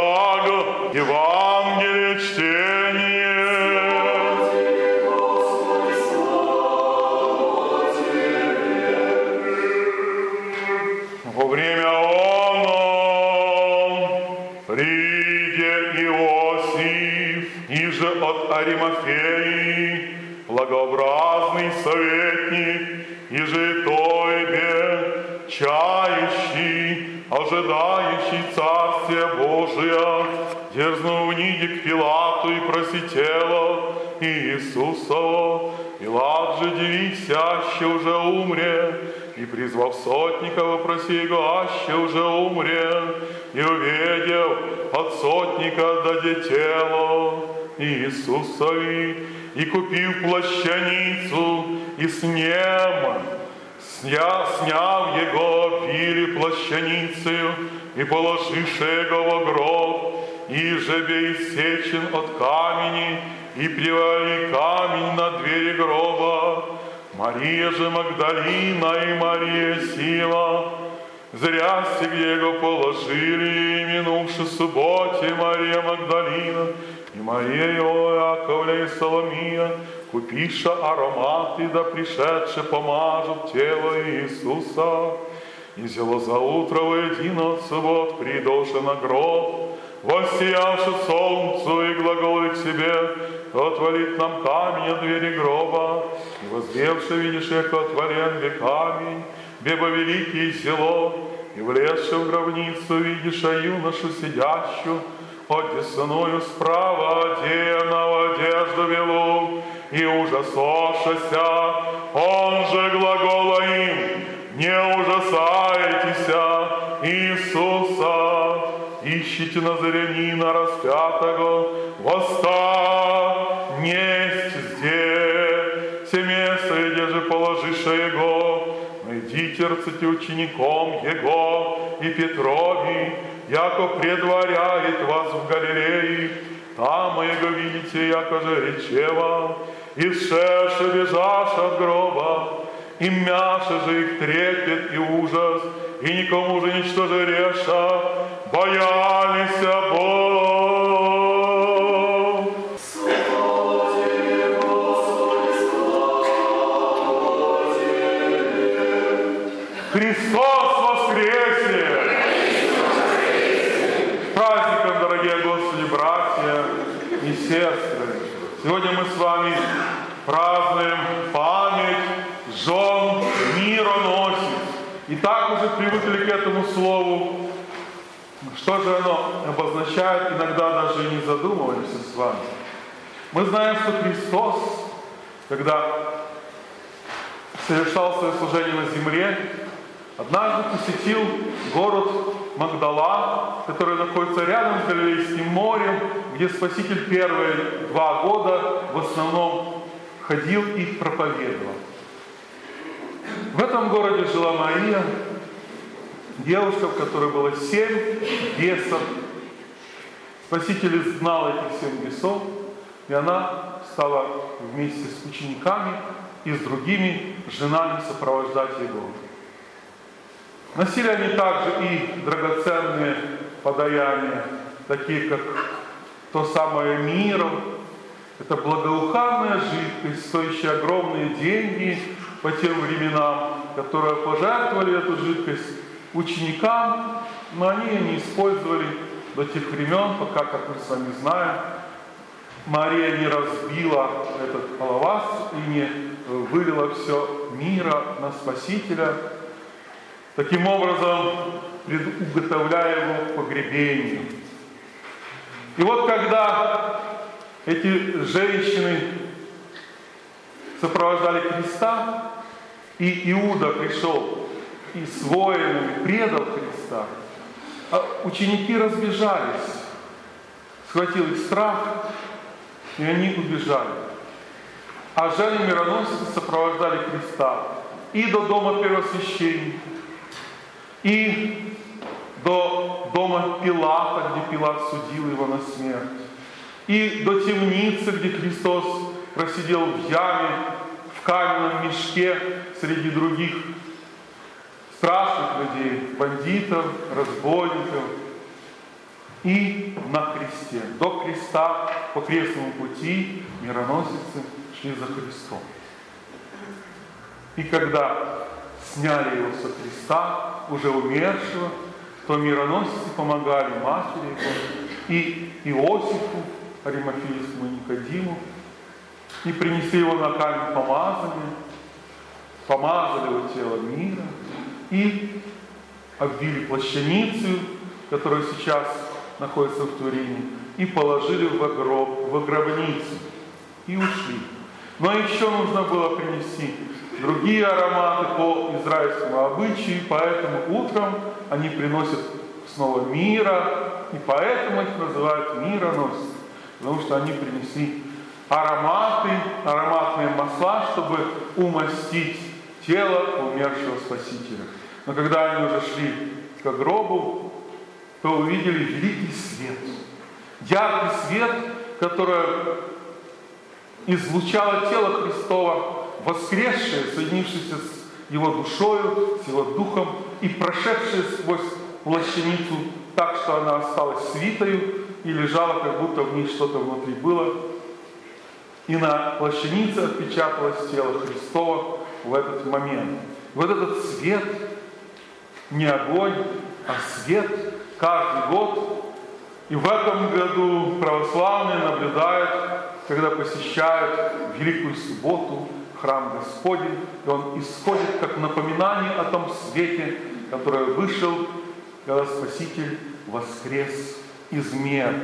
Итак, Евангелие чтение. Во время оно приде Иосиф, ниже от Аримафеи, благообразный советник, иже тойбе, чающий, ожидающий Царствия Божия, дерзнул вниди к Пилату и проситело Иисусова. Пилат же, дивися, уже умре, и, призвав сотника, вопроси его, аще уже умре, и увидев от сотника даде тело Иисусови, и купив плащаницу, и сняв его, били плащаницею, и положивши его во гроб, и же иссечен от камени, и привали камень на двери гроба. Мария же Магдалина и Мария Сива, зря себе его положили, и минувши субботе Мария Магдалина и Мария Иаковля и Соломия, купиша ароматы, да пришедши помажут тело Иисуса. И взяло за утро воедино от суббот, придолше на гроб, воссиявши солнцу и глаголы к себе, отворит нам камень от двери гроба, и воздевши, видишь, яко отворен бе камень, бебо великий село, и влезши в гробницу, видишь, юношу сидящую, одесную справа, одеянного одежду белу, и ужасошася, он же глагола им, не ужасайтесь Иисуса, ищите Назарянина распятого, восстань, несть здесь, все место, где же положиша его, найдите рците учеником его и Петрови, яко предваряет вас в Галилее, там его видите, яко же речева, и вшедши бежашь от гроба, и мяша же их трепет и ужас, и никому же ничто же реша, боялись Бог. Слава Тебе, Господи, слава Тебе. Христос воскресе! С праздником, дорогие Господи, братья и сестры! Сегодня мы с вами празднуем память жен мироносец. И так уже привыкли к этому слову. Что же оно обозначает, иногда даже и не задумываемся с вами. Мы знаем, что Христос, когда совершал свое служение на земле, однажды посетил город Магдала, который находится рядом с Галилейским морем, где Спаситель первые 2 года в основном ходил и проповедовал. В этом городе жила Мария, девушка, в которой было 7 бесов. Спаситель знал этих 7 бесов, и она стала вместе с учениками и с другими женами сопровождать его. Носили они также и драгоценные подаяния, такие как то самое миро. Это благоуханная жидкость, стоящая огромные деньги по тем временам, которые пожертвовали эту жидкость ученикам, но они ее не использовали до тех времен, пока, как мы с вами знаем, Мария не разбила этот алавастр и не вылила все мира на Спасителя, таким образом предуготовляя его к погребению. И вот когда эти женщины сопровождали Христа, и Иуда пришел и с воинами предал Христа, а ученики разбежались, схватил их страх, и они убежали. А жены мироносцы сопровождали Христа и до дома первосвященника, и до дома Пилата, где Пилат судил его на смерть, и до темницы, где Христос просидел в яме, в каменном мешке среди других страшных людей, бандитов, разбойников. и на кресте. До креста по крестному пути мироносицы шли за Христом. И когда сняли его со креста, уже умершего, то мироносицы помогали матери его и Иосифу, Аримафейскому и Никодиму, и принесли его на камень помазания, помазали его тело мира и обвили плащаницей, которая сейчас находится в Турине, и положили в гробницу и ушли. Но еще нужно было принести другие ароматы по израильскому обычаю, поэтому утром они приносят снова мира, и поэтому их называют мироносцы, потому что они принесли ароматные масла, чтобы умастить тело умершего Спасителя. Но когда они уже шли к гробу, то увидели великий свет, яркий свет, который излучало тело Христова, воскресшее, соединившееся с Его душою, с Его духом и прошедшее сквозь плащаницу так, что она осталась свитою и лежала, как будто в ней что-то внутри было. И на плащанице отпечаталось тело Христова в этот момент. Вот этот свет, не огонь, а свет каждый год. И в этом году православные наблюдают, когда посещают Великую Субботу, храм Господень, и он исходит как напоминание о том свете, который вышел, когда Спаситель воскрес из мертвых.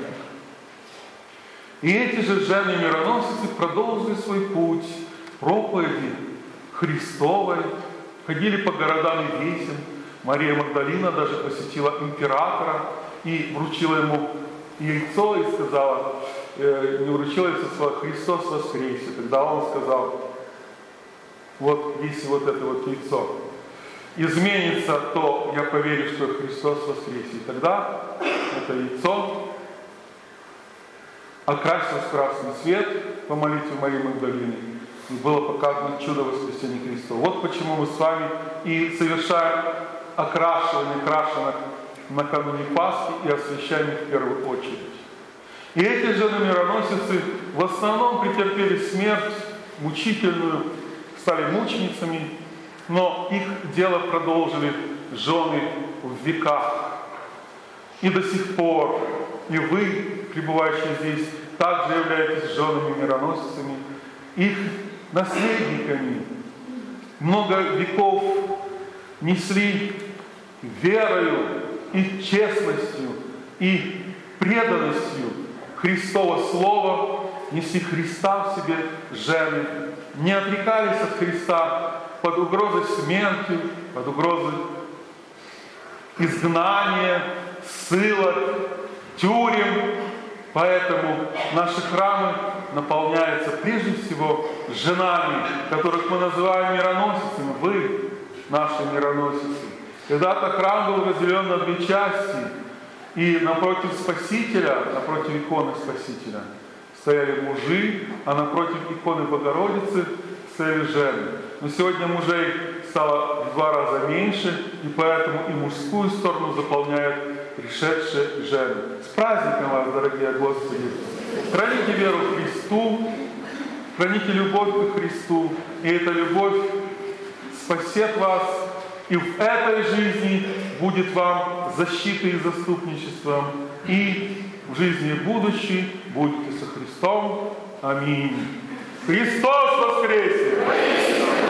И эти же жены-мироносицы продолжили свой путь проповеди Христовой, ходили по городам и весям. Мария Магдалина даже посетила императора и вручила ему яйцо и сказала, не вручила яйцо, сказала: «Христос воскресе». Тогда он сказал: вот если вот это вот яйцо изменится, то я поверю, что Христос воскресе. И тогда это яйцо окрасилось в красный свет по молитве Марии Магдалины, и было показано чудо воскресения Христова. Вот почему мы с вами и совершаем окрашивание крашеных накануне Пасхи и освящаем их в первую очередь. И эти жены-мироносицы в основном претерпели смерть мучительную, стали мученицами, но их дело продолжили жены в веках. И до сих пор, и вы, пребывающие здесь, также являетесь женами-мироносицами, их наследниками. Много веков несли верою и честностью и преданностью Христово Слово, несли Христа в себе жены, не отрекались от Христа под угрозой смерти, под угрозой изгнания, ссылок, тюрем. Поэтому наши храмы наполняются прежде всего женами, которых мы называем мироносицами. Вы наши мироносицы. Когда-то храм был разделен на две части, и напротив Спасителя, напротив иконы Спасителя стояли мужи, а напротив иконы Богородицы стояли жены. Но сегодня мужей стало в 2 раза меньше, и поэтому и мужскую сторону заполняют пришедшие жены. С праздником вас, дорогие Господи! Храните веру к Христу, храните любовь к Христу, и эта любовь спасет вас, и в этой жизни будет вам защитой и заступничеством, и в жизни будущей будете со Христом. Аминь. Христос воскресе!